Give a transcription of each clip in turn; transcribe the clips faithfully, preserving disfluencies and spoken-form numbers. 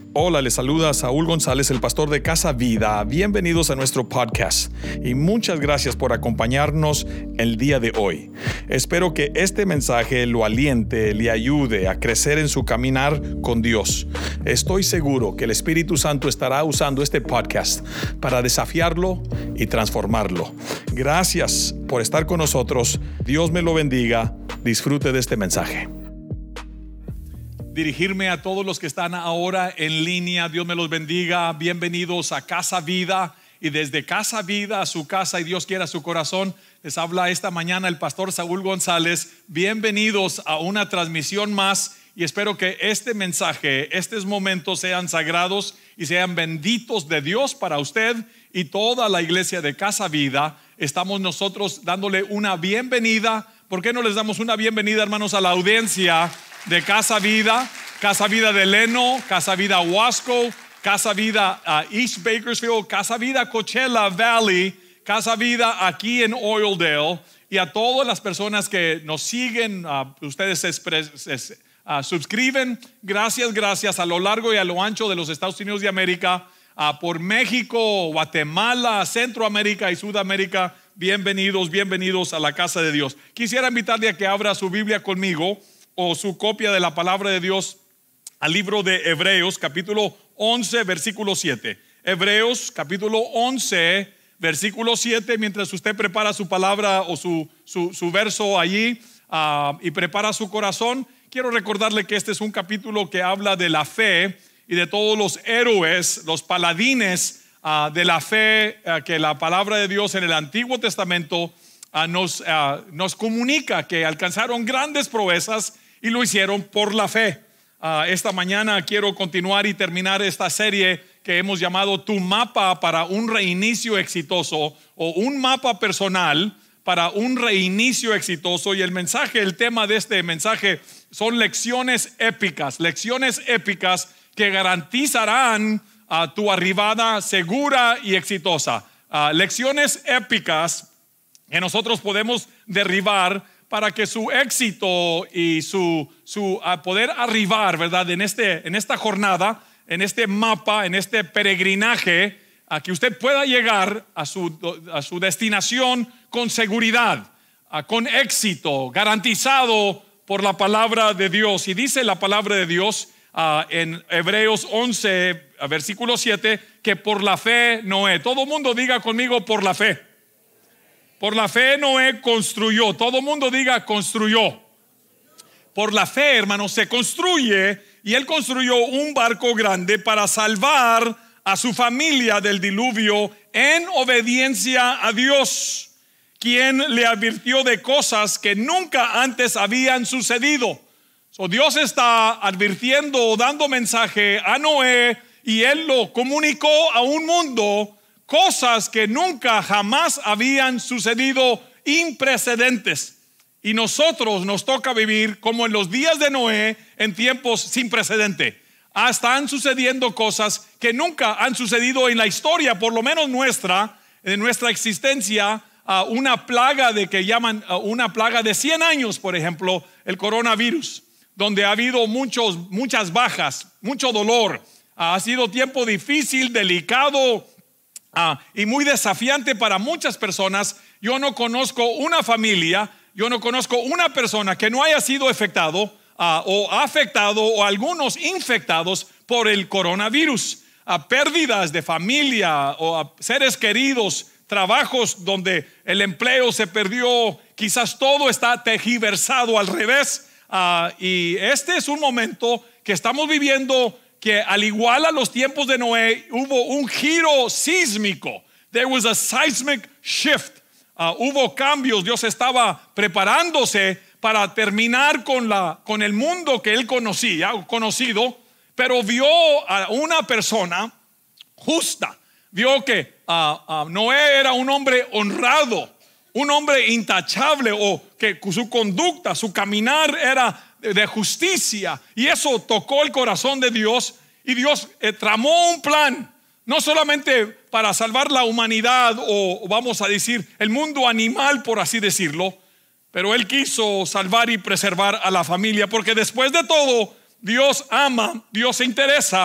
Hola, les saluda Saúl González, el pastor de Casa Vida. Bienvenidos a nuestro podcast y muchas gracias por acompañarnos el día de hoy. Espero que este mensaje lo aliente, le ayude a crecer en su caminar con Dios. Estoy seguro que el Espíritu Santo estará usando este podcast para desafiarlo y transformarlo. Gracias por estar con nosotros. Dios me lo bendiga. Disfrute de este mensaje. Dirigirme a todos los que están ahora en línea. Dios me los bendiga. Bienvenidos a Casa Vida, y desde Casa Vida a su casa y Dios quiera su corazón. Les habla esta mañana el pastor Saúl González. Bienvenidos a una transmisión más, y espero que este mensaje, estos momentos sean sagrados y sean benditos de Dios para usted y toda la iglesia de Casa Vida. Estamos nosotros dándole una bienvenida. ¿Por qué no les damos una bienvenida, hermanos, a la audiencia de Casa Vida, Casa Vida de Leno, Casa Vida Wasco, Casa Vida uh, East Bakersfield, Casa Vida Coachella Valley, Casa Vida aquí en Oildale, y a todas las personas que nos siguen, uh, ustedes se, se, se uh, suscriben, gracias, gracias a lo largo y a lo ancho de los Estados Unidos de América, uh, por México, Guatemala, Centroamérica y Sudamérica. Bienvenidos, bienvenidos a la casa de Dios. Quisiera invitarle a que abra su Biblia conmigo o su copia de la palabra de Dios al libro de Hebreos, capítulo once, versículo siete. Hebreos, capítulo once, versículo siete. Mientras usted prepara su palabra o su, su, su verso allí uh, y prepara su corazón, quiero recordarle que este es un capítulo que habla de la fe y de todos los héroes, los paladines uh, de la fe uh, que la palabra de Dios en el Antiguo Testamento uh, nos, uh, nos comunica, que alcanzaron grandes proezas y lo hicieron por la fe. Uh, esta mañana quiero continuar y terminar esta serie que hemos llamado Tu mapa para un reinicio exitoso, o un mapa personal para un reinicio exitoso. Y el mensaje, el tema de este mensaje son lecciones épicas, lecciones épicas que garantizarán uh, tu arribada segura y exitosa. Uh, lecciones épicas que nosotros podemos derribar para que su éxito y su, su uh, poder arribar, ¿verdad? En, este, en esta jornada, en este mapa, en este peregrinaje, a que usted pueda llegar a su, a su destinación con seguridad, uh, con éxito, garantizado por la palabra de Dios. Y dice la palabra de Dios uh, en Hebreos once, versículo siete, que por la fe Noé. Todo mundo diga conmigo: por la fe. Por la fe Noé construyó. Todo mundo diga: construyó. Por la fe, hermanos, se construye, y él construyó un barco grande para salvar a su familia del diluvio en obediencia a Dios, quien le advirtió de cosas que nunca antes habían sucedido. So, Dios está advirtiendo, dando mensaje a Noé, y él lo comunicó a un mundo, cosas que nunca jamás habían sucedido, imprecedentes. Y nosotros nos toca vivir como en los días de Noé, en tiempos sin precedente. Están sucediendo cosas que nunca han sucedido en la historia, por lo menos nuestra, en nuestra existencia. Uh, una plaga de que llaman uh, una plaga de cien años, por ejemplo, el coronavirus, donde ha habido muchos, muchas bajas, mucho dolor. Uh, ha sido tiempo difícil, delicado, Ah, y muy desafiante para muchas personas. Yo no conozco una familia, yo no conozco una persona que no haya sido afectado ah, o afectado o algunos infectados por el coronavirus. Ah, pérdidas de familia o ah, seres queridos, trabajos donde el empleo se perdió, quizás todo está tergiversado al revés. Ah, y este es un momento que estamos viviendo, que al igual a los tiempos de Noé, hubo un giro sísmico. There was a seismic shift. Uh, hubo cambios. Dios estaba preparándose para terminar con, la, con el mundo que él conocía, conocido, pero vio a una persona justa. Vio que uh, uh, Noé era un hombre honrado, un hombre intachable, o que su conducta, su caminar era de justicia, y eso tocó el corazón de Dios. Y Dios eh, tramó un plan, no solamente para salvar la humanidad, o vamos a decir el mundo animal, por así decirlo, pero él quiso salvar y preservar a la familia, porque después de todo Dios ama, Dios se interesa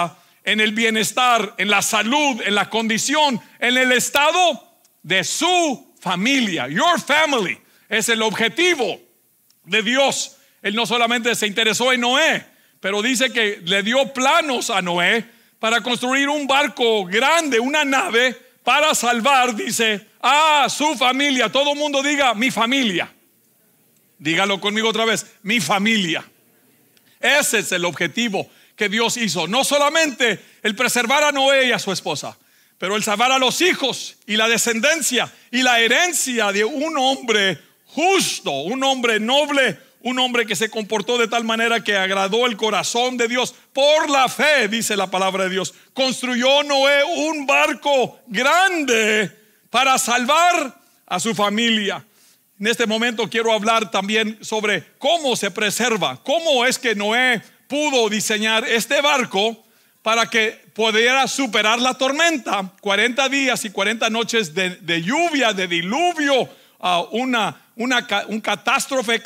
en el bienestar, en la salud, en la condición, en el estado de su familia. Your family es el objetivo de Dios. Él no solamente se interesó en Noé, pero dice que le dio planos a Noé para construir un barco grande, una nave para salvar, dice, a su familia. Todo mundo diga mi familia. Dígalo conmigo otra vez, mi familia. Ese es el objetivo que Dios hizo. No solamente el preservar a Noé y a su esposa, pero el salvar a los hijos y la descendencia y la herencia de un hombre justo, un hombre noble, un hombre que se comportó de tal manera que agradó el corazón de Dios. Por la fe, dice la palabra de Dios, construyó Noé un barco grande para salvar a su familia. En este momento quiero hablar también sobre cómo se preserva, cómo es que Noé pudo diseñar este barco para que pudiera superar la tormenta. cuarenta días y cuarenta noches de, de lluvia, de diluvio, uh, una, una, un catástrofe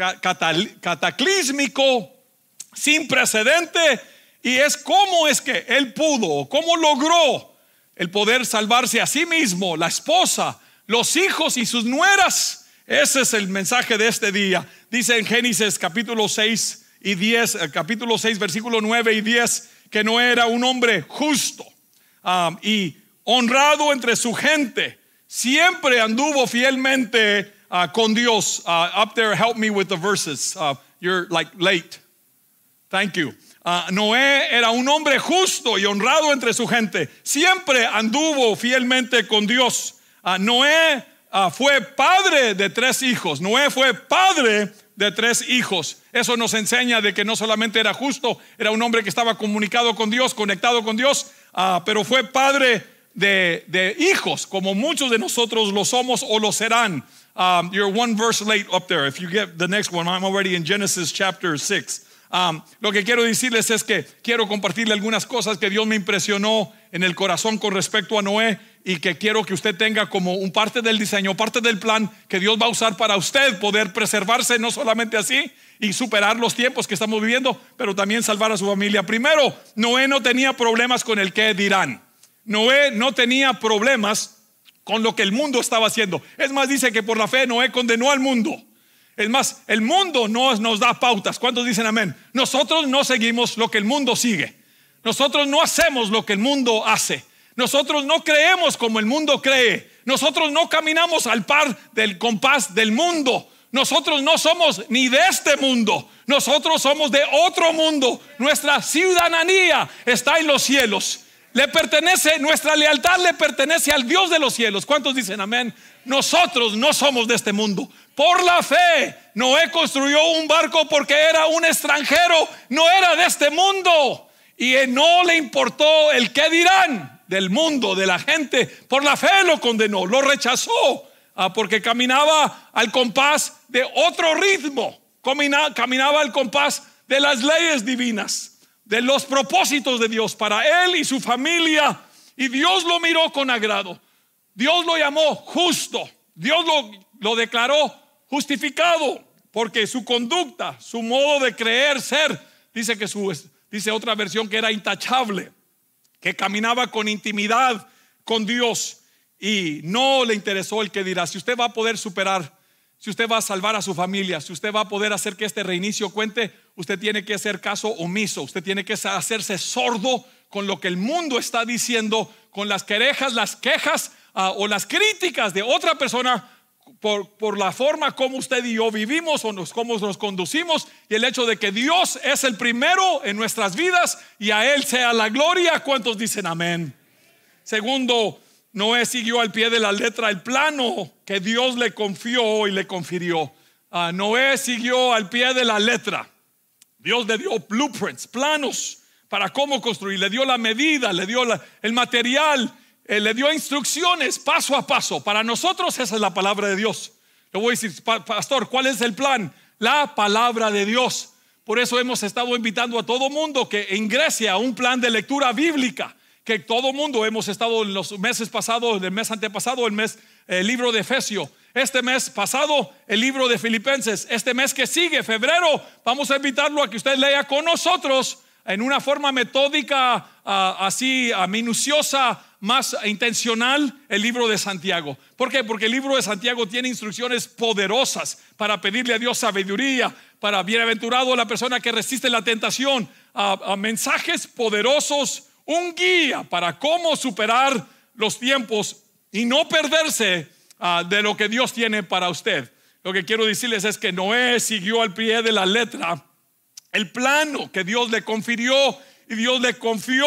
cataclísmico sin precedente. Y es cómo es que él pudo, cómo logró el poder salvarse a sí mismo, la esposa, los hijos y sus nueras. Ese es el mensaje de este día. Dice en Génesis capítulo seis y diez, capítulo seis versículo nueve y diez, que Noé era un hombre justo um, y honrado entre su gente. Siempre anduvo fielmente uh, con Dios. uh, Up there, help me with the verses. uh, You're like late. Thank you. uh, Noé era un hombre justo y honrado entre su gente. Siempre anduvo fielmente con Dios. uh, Noé uh, fue padre de tres hijos. Noé fue padre de tres hijos. Eso nos enseña de que no solamente era justo, era un hombre que estaba comunicado con Dios, conectado con Dios, uh, pero fue padre de, de hijos, como muchos de nosotros lo somos o lo serán. um, You're one verse late up there. If you get the next one, I'm already in Genesis chapter six. Um, lo que quiero decirles es que quiero compartirle algunas cosas que Dios me impresionó en el corazón con respecto a Noé, y que quiero que usted tenga como un parte del diseño, parte del plan que Dios va a usar para usted poder preservarse, no solamente así y superar los tiempos que estamos viviendo, pero también salvar a su familia. Primero, Noé no tenía problemas con el qué dirán. Noé no tenía problemas con lo que el mundo estaba haciendo. Es más, dice que por la fe Noé condenó al mundo. Es más, el mundo no nos da pautas. ¿Cuántos dicen amén? Nosotros no seguimos lo que el mundo sigue. Nosotros no hacemos lo que el mundo hace. Nosotros no creemos como el mundo cree. Nosotros no caminamos al par del compás del mundo. Nosotros no somos ni de este mundo. Nosotros somos de otro mundo. Nuestra ciudadanía está en los cielos. Le pertenece, nuestra lealtad le pertenece al Dios de los cielos. ¿Cuántos dicen amén? Nosotros no somos de este mundo. Por la fe, Noé construyó un barco porque era un extranjero, no era de este mundo, y no le importó el qué dirán del mundo, de la gente. Por la fe lo condenó, lo rechazó, ah, porque caminaba al compás de otro ritmo, caminaba, caminaba al compás de las leyes divinas, de los propósitos de Dios para él y su familia. Y Dios lo miró con agrado. Dios lo llamó justo. Dios lo, lo declaró justificado, porque su conducta, su modo de creer, ser, dice que su, dice otra versión que era intachable, que caminaba con intimidad con Dios y no le interesó el que dirá. Si usted va a poder superar, si usted va a salvar a su familia, si usted va a poder hacer que este reinicio cuente, usted tiene que hacer caso omiso. Usted tiene que hacerse sordo con lo que el mundo está diciendo, con las quejas, las quejas uh, o las críticas de otra persona por, por la forma como usted y yo vivimos o nos, cómo nos conducimos, y el hecho de que Dios es el primero en nuestras vidas y a Él sea la gloria. ¿Cuántos dicen amén? Segundo, Noé siguió al pie de la letra el plano que Dios le confió y le confirió. uh, Noé siguió al pie de la letra. Dios le dio blueprints, planos para cómo construir, le dio la medida, le dio la, el material, eh, le dio instrucciones paso a paso. Para nosotros esa es la palabra de Dios. Le voy a decir, pastor, ¿cuál es el plan? La palabra de Dios. Por eso hemos estado invitando a todo mundo que ingrese a un plan de lectura bíblica, que todo mundo hemos estado en los meses pasados, el mes antepasado, el mes, el libro de Efesios. Este mes pasado, el libro de Filipenses. Este mes que sigue, febrero, vamos a invitarlo a que usted lea con nosotros en una forma metódica, uh, así uh, minuciosa, más intencional, el libro de Santiago. ¿Por qué? Porque el libro de Santiago tiene instrucciones poderosas para pedirle a Dios sabiduría, para bienaventurado la persona que resiste la tentación, uh, uh, mensajes poderosos, un guía para cómo superar los tiempos y no perderse uh, de lo que Dios tiene para usted. Lo que quiero decirles es que Noé siguió al pie de la letra el plano que Dios le confirió, y Dios le confió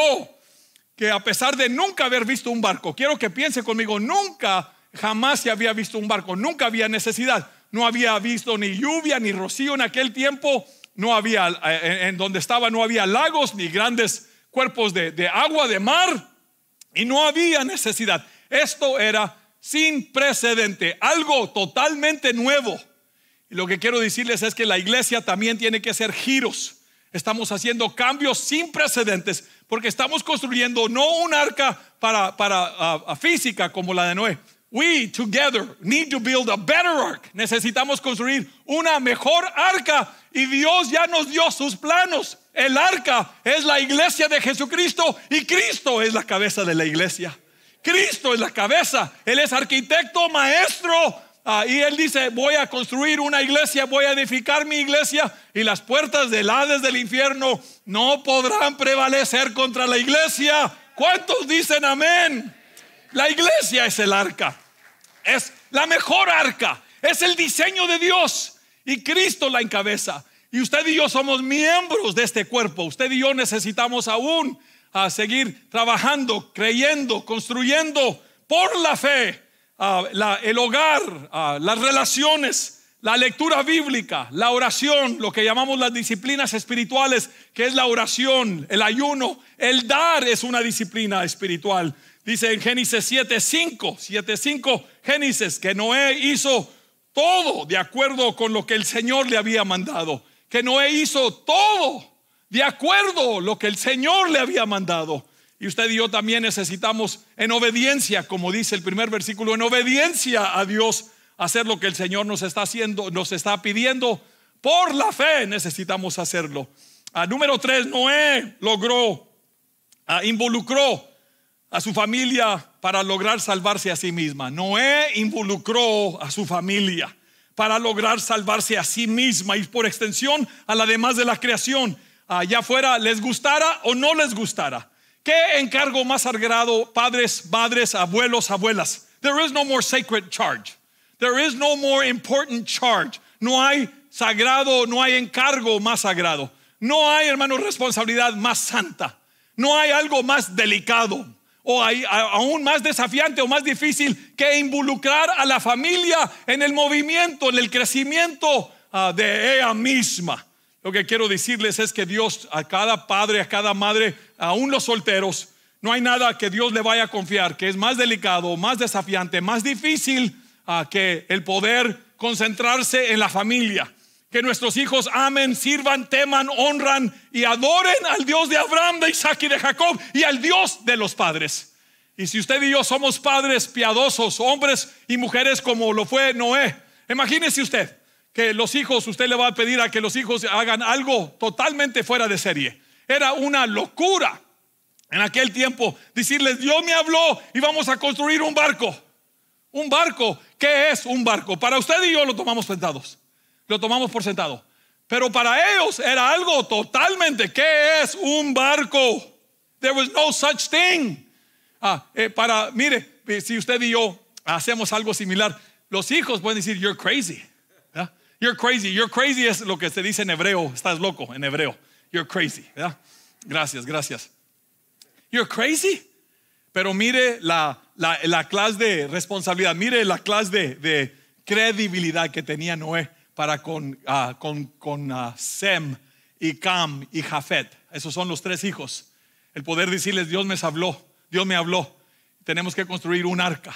que a pesar de nunca haber visto un barco, quiero que piense conmigo, nunca, jamás se había visto un barco, nunca había necesidad, no había visto ni lluvia ni rocío en aquel tiempo, no había, en, en donde estaba no había lagos ni grandes cuerpos de, de agua, de mar, y no había necesidad. Esto era sin precedente, algo totalmente nuevo. Y lo que quiero decirles es que la iglesia también tiene que hacer giros. Estamos haciendo cambios sin precedentes porque estamos construyendo no un arca para, para uh, física como la de Noé. We together need to build a better ark. Necesitamos construir una mejor arca y Dios ya nos dio sus planos. El arca es la iglesia de Jesucristo y Cristo es la cabeza de la iglesia. Cristo es la cabeza, Él es arquitecto, maestro. Uh, y Él dice, voy a construir una iglesia, voy a edificar mi iglesia, y las puertas del Hades del infierno no podrán prevalecer contra la iglesia. ¿Cuántos dicen amén? La iglesia es el arca, es la mejor arca, es el diseño de Dios y Cristo la encabeza. Y usted y yo somos miembros de este cuerpo. Usted y yo necesitamos aún uh, seguir trabajando, creyendo, construyendo por la fe. Uh, la, el hogar, uh, las relaciones, la lectura bíblica, la oración, lo que llamamos las disciplinas espirituales, que es la oración, el ayuno, el dar es una disciplina espiritual. Dice en Génesis siete cinco, siete cinco, Génesis, que Noé hizo todo de acuerdo con lo que el Señor le había mandado, que Noé hizo todo de acuerdo lo que el Señor le había mandado. Y usted y yo también necesitamos en obediencia, como dice el primer versículo, en obediencia a Dios, hacer lo que el Señor nos está haciendo, nos está pidiendo. Por la fe necesitamos hacerlo. Ah, número tres, Noé logró, ah, involucró a su familia para lograr salvarse a sí misma. Noé involucró a su familia para lograr salvarse a sí misma y por extensión a la demás de la creación, ah, ya fuera les gustara o no les gustara. ¿Qué encargo más sagrado, padres, madres, abuelos, abuelas? There is no more sacred charge. There is no more important charge. No hay sagrado, no hay encargo más sagrado. No hay, hermano, responsabilidad más santa. No hay algo más delicado o hay, aún más desafiante o más difícil que involucrar a la familia en el movimiento, en el crecimiento uh, de ella misma. Lo que quiero decirles es que Dios a cada padre, a cada madre, aún los solteros, no hay nada que Dios le vaya a confiar que es más delicado, más desafiante, más difícil uh, que el poder concentrarse en la familia. Que nuestros hijos amen, sirvan, teman, honran y adoren al Dios de Abraham, de Isaac y de Jacob y al Dios de los padres. Y si usted y yo somos padres piadosos, hombres y mujeres como lo fue Noé, imagínese usted que los hijos, usted le va a pedir a que los hijos hagan algo totalmente fuera de serie. Era una locura en aquel tiempo decirles, Dios me habló y vamos a construir un barco. Un barco, ¿qué es un barco? Para usted y yo lo tomamos sentados, lo tomamos por sentado, pero para ellos era algo totalmente, ¿qué es un barco? There was no such thing. Ah, eh, para, mire, si usted y yo hacemos algo similar, los hijos pueden decir, you're crazy. ¿Verdad? You're crazy, you're crazy es lo que se dice en hebreo, estás loco en hebreo. You're crazy, ¿verdad? Gracias, gracias. You're crazy. Pero mire la, la, la clase de responsabilidad, mire la clase de, de credibilidad que tenía Noé para con, uh, con, con uh, Sem y Cam y Jafet. Esos son los tres hijos. El poder decirles, Dios me habló, Dios me habló. Tenemos que construir un arca.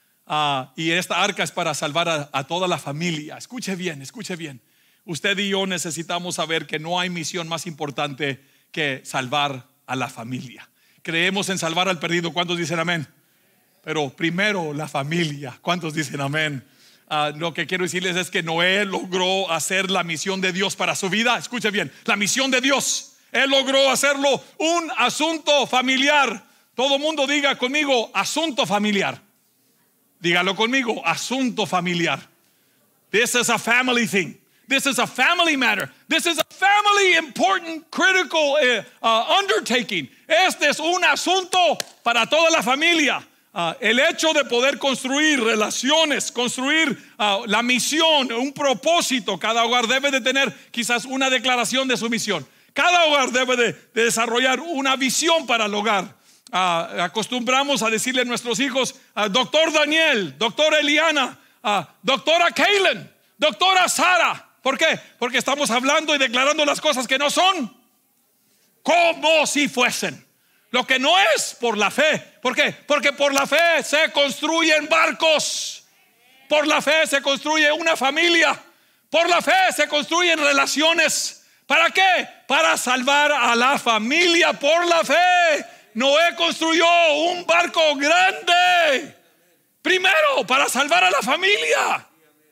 Uh, y esta arca es para salvar a, a toda la familia. Escuche bien, escuche bien. Usted y yo necesitamos saber que no hay misión más importante que salvar a la familia. Creemos en salvar al perdido. ¿Cuántos dicen amén? Pero primero la familia. ¿Cuántos dicen amén? Uh, lo que quiero decirles es que Noé logró hacer la misión de Dios para su vida. Escuche bien, la misión de Dios Él logró hacerlo un asunto familiar. Todo mundo diga conmigo, asunto familiar. Dígalo conmigo, asunto familiar. This is a family thing. This is a family matter. This is a family important, critical uh, uh, undertaking. Este es un asunto para toda la familia. Uh, el hecho de poder construir relaciones, construir uh, la misión, un propósito. Cada hogar debe de tener quizás una declaración de su misión. Cada hogar debe de, de desarrollar una visión para el hogar. Uh, acostumbramos a decirle a nuestros hijos, uh, doctor Daniel, doctora Eliana, uh, doctora Kaylen, doctora Sara. ¿Por qué? Porque estamos hablando y declarando las cosas que no son como si fuesen. Lo que no es por la fe. ¿Por qué? Porque por la fe se construyen barcos. Por la fe se construye una familia. Por la fe se construyen relaciones. ¿Para qué? Para salvar a la familia por la fe. Noé construyó un barco grande. Primero para salvar a la familia.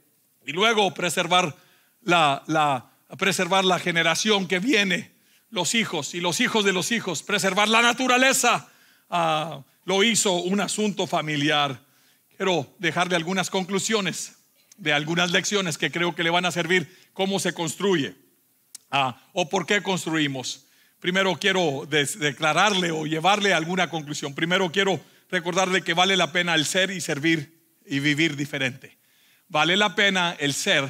Y luego preservar la, la, preservar la generación que viene. Los hijos y los hijos de los hijos, preservar la naturaleza. uh, Lo hizo un asunto familiar. Quiero dejarle algunas conclusiones de algunas lecciones que creo que le van a servir cómo se construye uh, o por qué construimos. Primero quiero des- declararle o llevarle a alguna conclusión. Primero quiero recordarle que vale la pena el ser y servir y vivir diferente. Vale la pena el ser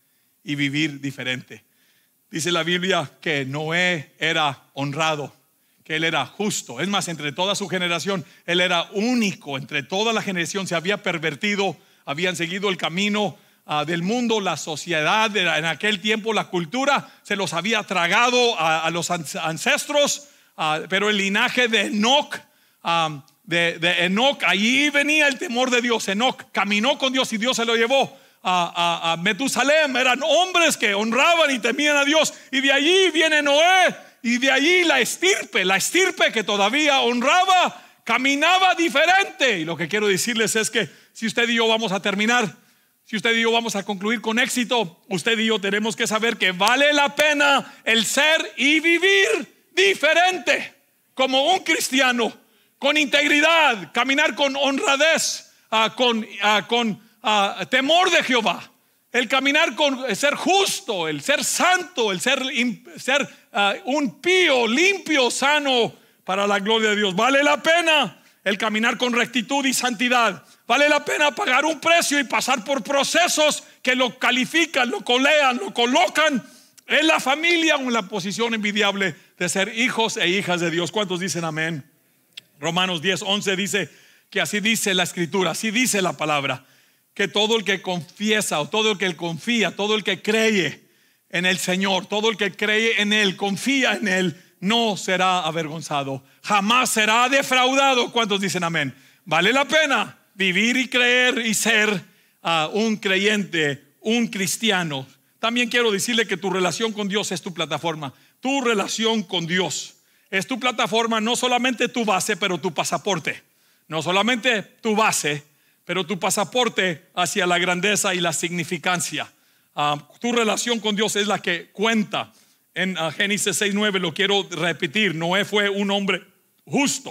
y vivir diferente. Dice la Biblia que Noé era honrado, que él era justo. Es más, entre toda su generación, él era único. Entre toda la generación se había pervertido, habían seguido el camino uh, del mundo, la sociedad. En aquel tiempo la cultura se los había tragado a, a los ancestros. uh, Pero el linaje de Enoc, um, de, de Enoc, allí venía el temor de Dios. Enoc caminó con Dios y Dios se lo llevó. A, a, a Metusalem. Eran hombres que honraban y temían a Dios. Y de allí viene Noé. Y de allí la estirpe, la estirpe que todavía honraba, caminaba diferente. Y lo que quiero decirles es que si usted y yo vamos a terminar, si usted y yo vamos a concluir con éxito, usted y yo tenemos que saber que vale la pena el ser y vivir diferente, como un cristiano, con integridad, caminar con honradez, uh, con, uh, con Uh, temor de Jehová, el caminar con el ser justo, el ser santo, el ser, ser uh, un pío, limpio, sano para la gloria de Dios. Vale la pena el caminar con rectitud y santidad. Vale la pena pagar un precio y pasar por procesos que lo califican, lo colean, lo colocan en la familia o en la posición envidiable de ser hijos e hijas de Dios. ¿Cuántos dicen amén? Romanos diez, once dice que así dice la escritura, así dice la palabra, que todo el que confiesa o todo el que confía, todo el que cree en el Señor, todo el que cree en Él, confía en Él, no será avergonzado, jamás será defraudado. ¿Cuántos dicen amén? Vale la pena vivir y creer y ser uh, un creyente, un cristiano. También quiero decirle que tu relación con Dios es tu plataforma. Tu relación con Dios es tu plataforma, no solamente tu base, pero tu pasaporte. No solamente tu base, pero tu pasaporte hacia la grandeza y la significancia. Uh, tu relación con Dios es la que cuenta. En uh, Génesis seis nueve lo quiero repetir. Noé fue un hombre justo,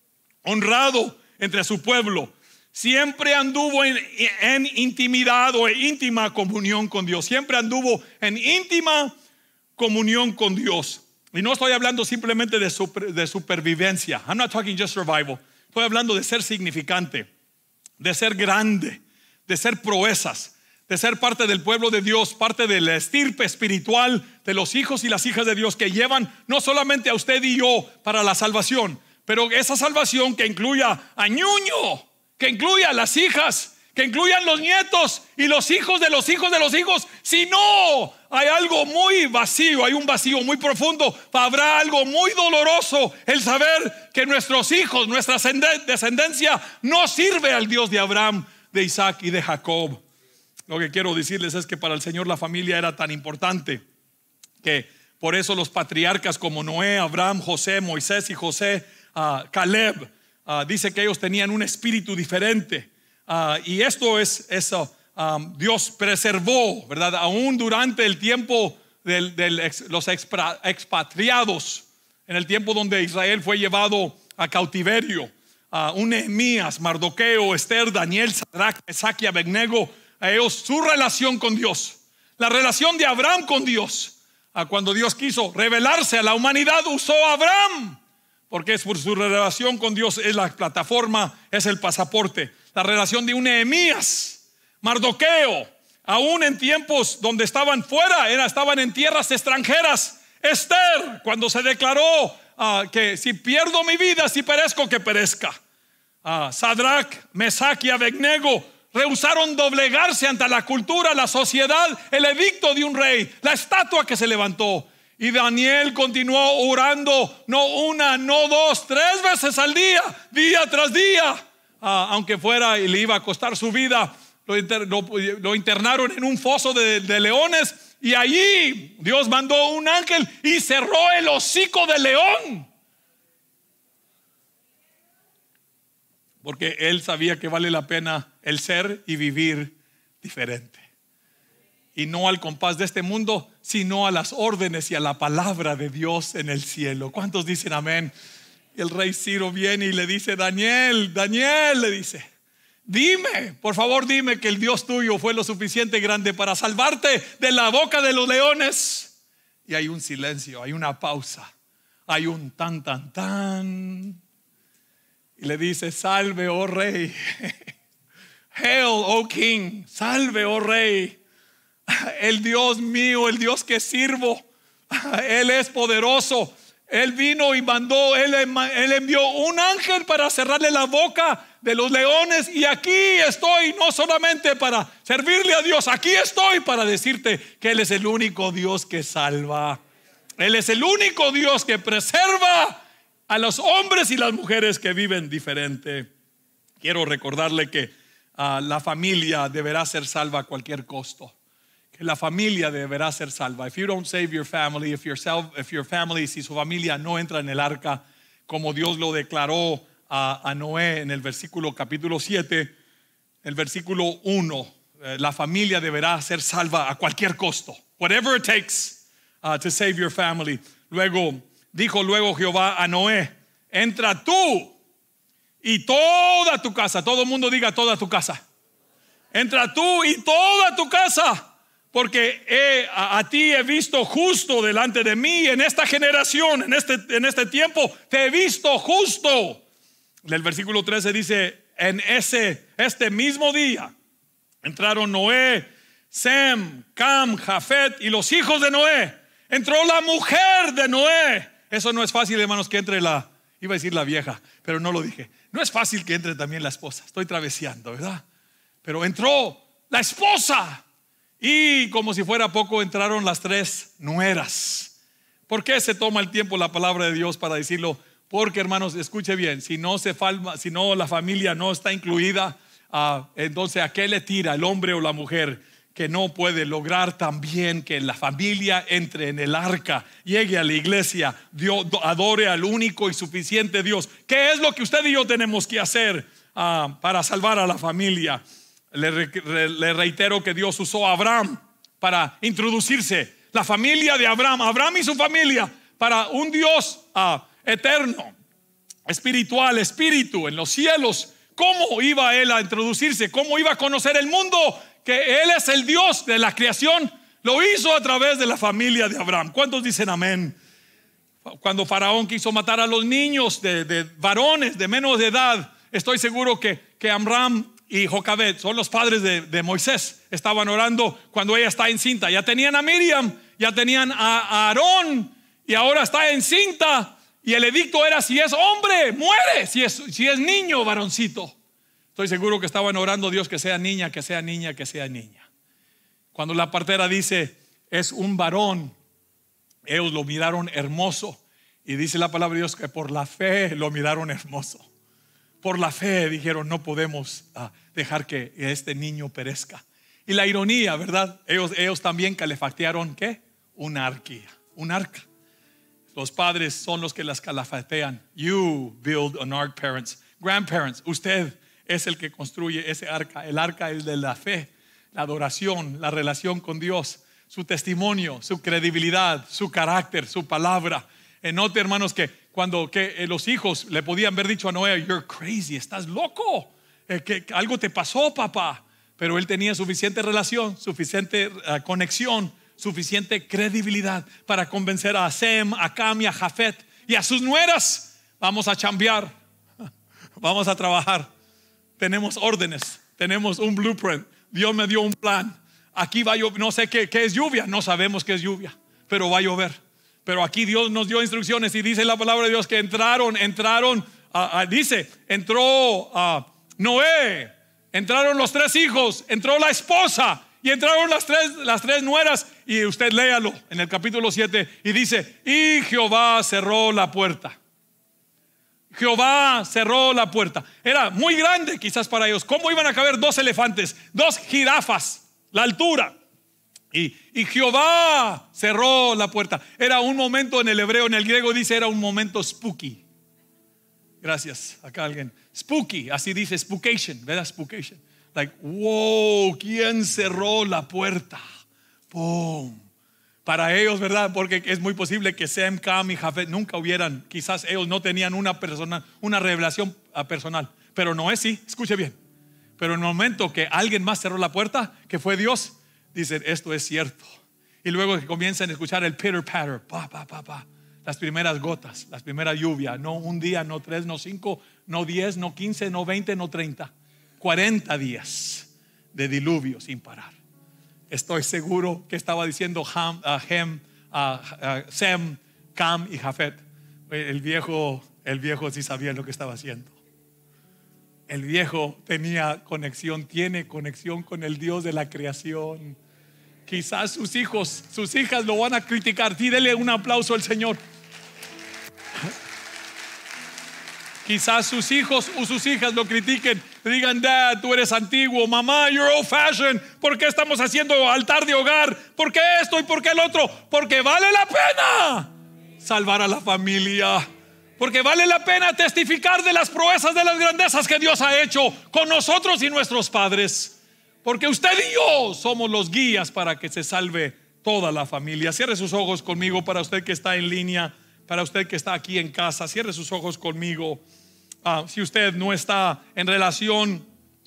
honrado entre su pueblo. Siempre anduvo en, en intimidad o en íntima comunión con Dios. Siempre anduvo en íntima comunión con Dios. Y no estoy hablando simplemente de, super, de supervivencia. I'm not talking just survival. Estoy hablando de ser significante, de ser grande, de ser proezas, de ser parte del pueblo de Dios, parte de la estirpe espiritual de los hijos y las hijas de Dios que llevan no solamente a usted y yo para la salvación, pero esa salvación que incluya a Ñuño, que incluya a las hijas, que incluyan los nietos y los hijos de los hijos de los hijos. Si no, hay algo muy vacío, hay un vacío muy profundo. Habrá algo muy doloroso el saber que nuestros hijos, nuestra descendencia no sirve al Dios de Abraham, de Isaac y de Jacob. Lo que quiero decirles es que para el Señor la familia era tan importante que por eso los patriarcas como Noé, Abraham, José, Moisés y José, uh, Caleb, uh, dice que ellos tenían un espíritu diferente. Uh, y esto es eso, um, Dios preservó, ¿verdad? Aún durante el tiempo de del ex, los expra, expatriados, en el tiempo donde Israel fue llevado a cautiverio, a un Nehemías, Mardoqueo, Esther, Daniel, Sadrach, Mesach y Abednego, a ellos su relación con Dios, la relación de Abraham con Dios. A cuando Dios quiso revelarse a la humanidad, usó a Abraham, porque es por su relación con Dios, es la plataforma, es el pasaporte. La relación de un Nehemías, Mardoqueo, aún en tiempos donde estaban fuera, era, estaban en tierras extranjeras. Esther, cuando se declaró uh, que si pierdo mi vida, si perezco, que perezca. uh, Sadrach, Mesach y Abednego rehusaron doblegarse ante la cultura, la sociedad, el edicto de un rey, la estatua que se levantó. Y Daniel continuó orando, no una, no dos, tres veces al día, día tras día. uh, Aunque fuera y le iba a costar su vida, lo, inter, lo, lo internaron en un foso de, de leones. Y allí Dios mandó un ángel y cerró el hocico del león, porque él sabía que vale la pena el ser y vivir diferente, y no al compás de este mundo, sino a las órdenes y a la palabra de Dios en el cielo. ¿Cuántos dicen amén? Y el rey Ciro viene y le dice: Daniel, Daniel, le dice, dime, por favor dime que el Dios tuyo fue lo suficiente grande para salvarte de la boca de los leones. Y hay un silencio, hay una pausa, hay un tan tan tan. Y le dice: salve, oh rey. Hail, oh king. Salve, oh rey. El Dios mío, el Dios que sirvo, Él es poderoso. Él vino y mandó, él, él envió un ángel para cerrarle la boca de los leones. Y aquí estoy, no solamente para servirle a Dios, aquí estoy para decirte que Él es el único Dios que salva. Él es el único Dios que preserva a los hombres y las mujeres que viven diferente. Quiero recordarle que uh, la familia deberá ser salva a cualquier costo. Que la familia deberá ser salva. If you don't save your family, if, yourself, if your family, si su familia no entra en el arca, como Dios lo declaró a, a Noé en el versículo capítulo siete, el versículo uno, eh, la familia deberá ser salva a cualquier costo. Whatever it takes uh, to save your family. Luego, dijo luego Jehová a Noé: entra tú y toda tu casa. Todo el mundo diga toda tu casa. Entra tú y toda tu casa, porque he, a, a ti he visto justo delante de mí en esta generación, en este, en este tiempo, te he visto justo. En el versículo trece dice: en ese, este mismo día entraron Noé, Sem, Cam, Jafet y los hijos de Noé. Entró la mujer de Noé. Eso no es fácil, hermanos, que entre la, iba a decir la vieja, pero no lo dije. No es fácil que entre también la esposa. Estoy traveseando, ¿verdad? Pero entró la esposa. Y como si fuera poco, entraron las tres nueras. ¿Por qué se toma el tiempo la palabra de Dios para decirlo? Porque, hermanos, escuche bien, si no se falma, si no la familia no está incluida, uh, entonces ¿a qué le tira el hombre o la mujer que no puede lograr también que la familia entre en el arca, llegue a la iglesia, Dios, adore al único y suficiente Dios? ¿Qué es lo que usted y yo tenemos que hacer uh, para salvar a la familia? Le, re, le reitero que Dios usó a Abraham para introducirse, la familia de Abraham, Abraham y su familia, para un Dios uh, eterno, espiritual, espíritu en los cielos. ¿Cómo iba él a introducirse? ¿Cómo iba a conocer el mundo? Que él es el Dios de la creación. Lo hizo a través de la familia de Abraham. ¿Cuántos dicen amén? Cuando Faraón quiso matar a los niños de, de varones de menos de edad, estoy seguro que, que Amram y Jocabed son los padres de, de Moisés. Estaban orando cuando ella está encinta. Ya tenían a Miriam, ya tenían a, a Aarón, y ahora está encinta. Y el edicto era: si es hombre, muere. Si es, si es niño, varoncito. Estoy seguro que estaban orando: Dios, que sea niña, que sea niña, que sea niña. Cuando la partera dice: es un varón, ellos lo miraron hermoso. Y dice la palabra de Dios que por la fe lo miraron hermoso. Por la fe dijeron: no podemos uh, dejar que este niño perezca. Y la ironía, ¿verdad? Ellos, ellos también calefactearon ¿qué? Una arquía, un arca. Los padres son los que las calafetean. You build an ark, parents. Grandparents, usted es el que construye ese arca. El arca es de la fe, la adoración, la relación con Dios, su testimonio, su credibilidad, su carácter, su palabra. Note, hermanos, que cuando que, eh, los hijos le podían haber dicho a Noé, you're crazy, estás loco, eh, que, que algo te pasó, papá. Pero él tenía suficiente relación, suficiente uh, conexión, suficiente credibilidad para convencer a Sem, a Cam y a Jafet y a sus nueras. Vamos a chambear, vamos a trabajar. Tenemos órdenes, tenemos un blueprint. Dios me dio un plan. Aquí va a llover, no sé qué, qué es lluvia, no sabemos qué es lluvia, pero va a llover. Pero aquí Dios nos dio instrucciones y dice la palabra de Dios que entraron, entraron, uh, uh, dice, entró uh, Noé, entraron los tres hijos, entró la esposa y entraron las tres, las tres nueras. Y usted léalo en el capítulo siete y dice, y Jehová cerró la puerta. Jehová cerró la puerta. Era muy grande quizás para ellos. ¿Cómo iban a caber dos elefantes, dos jirafas, la altura? Y, y Jehová cerró la puerta. Era un momento en el hebreo, en el griego dice era un momento spooky. Gracias, acá alguien. Spooky, así dice spookation, ¿verdad? Spookation. Like, wow, ¿quién cerró la puerta? Boom. Para ellos, ¿verdad? Porque es muy posible que Sem, Cam y Jafet nunca hubieran, quizás ellos no tenían una persona, una revelación personal. Pero Noé sí, escuche bien. Pero en el momento que alguien más cerró la puerta, que fue Dios, dicen, esto es cierto. Y luego que comienzan a escuchar el pitter patter, pa, pa, pa, pa, las primeras gotas, las primeras lluvias. No un día, no tres, no cinco, no diez, no quince, no veinte, no treinta. cuarenta días de diluvio sin parar. Estoy seguro que estaba diciendo Ham, uh, Hem, uh, uh, Sem, Cam y Jafet. El viejo, el viejo sí sabía lo que estaba haciendo. El viejo tenía conexión, tiene conexión con el Dios de la creación. Quizás sus hijos, sus hijas lo van a criticar. Sí, dele un aplauso al Señor. Quizás sus hijos o sus hijas lo critiquen, le digan, dad, tú eres antiguo, mamá, you're old fashioned. ¿Por qué estamos haciendo altar de hogar? ¿Por qué esto y por qué el otro? Porque vale la pena salvar a la familia. Porque vale la pena testificar de las proezas, de las grandezas que Dios ha hecho con nosotros y nuestros padres. Porque usted y yo somos los guías para que se salve toda la familia. Cierre sus ojos conmigo, para usted que está en línea, para usted que está aquí en casa. Cierre sus ojos conmigo. Ah, si usted no está en relación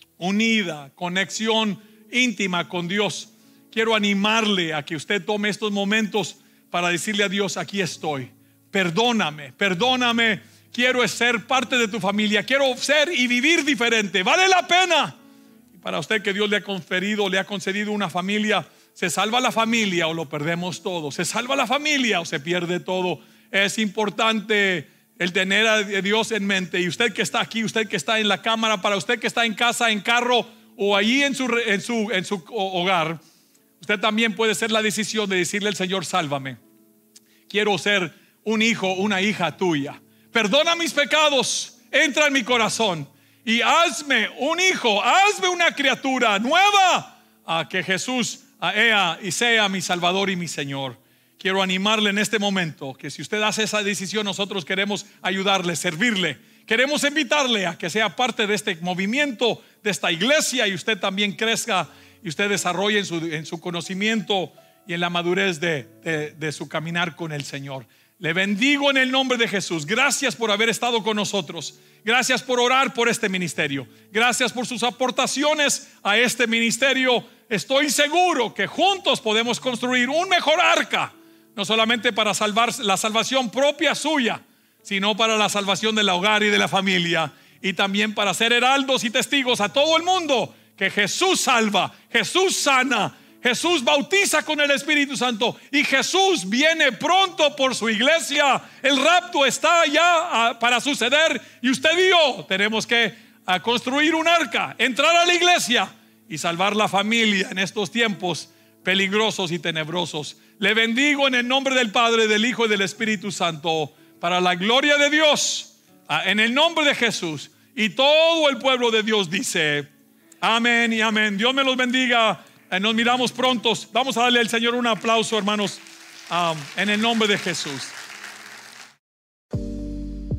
unida, conexión íntima con Dios, quiero animarle a que usted tome estos momentos para decirle a Dios, aquí estoy. Perdóname, perdóname. Quiero ser parte de tu familia. Quiero ser y vivir diferente. Vale la pena. Y para usted que Dios le ha conferido, le ha concedido una familia, se salva la familia o lo perdemos todo. Se salva la familia o se pierde todo. Es importante el tener a Dios en mente. Y usted que está aquí, usted que está en la cámara, para usted que está en casa, en carro o allí en su, en su, en su hogar, usted también puede hacer la decisión de decirle al Señor, sálvame. Quiero ser un hijo, una hija tuya. Perdona mis pecados, entra en mi corazón y hazme un hijo, hazme una criatura nueva, a que Jesús ea y sea mi Salvador y mi Señor. Quiero animarle en este momento que si usted hace esa decisión, nosotros queremos ayudarle, servirle. Queremos invitarle a que sea parte de este movimiento, de esta iglesia, y usted también crezca y usted desarrolle en su, en su conocimiento y en la madurez de, de, de su caminar con el Señor. Le bendigo en el nombre de Jesús. Gracias por haber estado con nosotros. Gracias por orar por este ministerio. Gracias por sus aportaciones a este ministerio. Estoy seguro que juntos podemos construir un mejor arca, no solamente para salvar la salvación propia suya, sino para la salvación del hogar y de la familia, y también para ser heraldos y testigos a todo el mundo que Jesús salva, Jesús sana, Jesús bautiza con el Espíritu Santo y Jesús viene pronto por su iglesia. El rapto está ya para suceder y usted y yo tenemos que construir un arca, entrar a la iglesia y salvar la familia en estos tiempos peligrosos y tenebrosos. Le bendigo en el nombre del Padre, del Hijo y del Espíritu Santo, para la gloria de Dios, en el nombre de Jesús. Y todo el pueblo de Dios dice amén y amén. Dios me los bendiga. Nos miramos prontos. Vamos a darle al Señor un aplauso, hermanos, um, en el nombre de Jesús.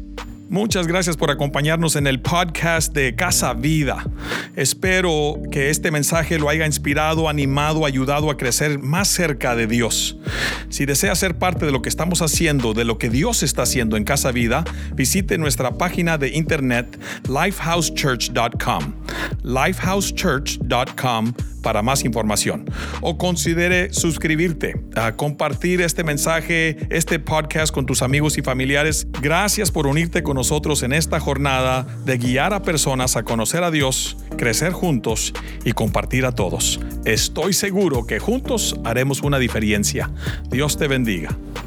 Muchas gracias por acompañarnos en el podcast de Casa Vida. Espero que este mensaje lo haya inspirado, animado, ayudado a crecer más cerca de Dios. Si desea ser parte de lo que estamos haciendo, de lo que Dios está haciendo en Casa Vida, visite nuestra página de internet lifehouse church punto com, lifehouse church punto com para más información. O considere suscribirte, a compartir este mensaje, este podcast con tus amigos y familiares. Gracias por unirte con nosotros en esta jornada de guiar a personas a conocer a Dios, crecer juntos y compartir a todos. Estoy seguro que juntos haremos una diferencia. Dios te bendiga.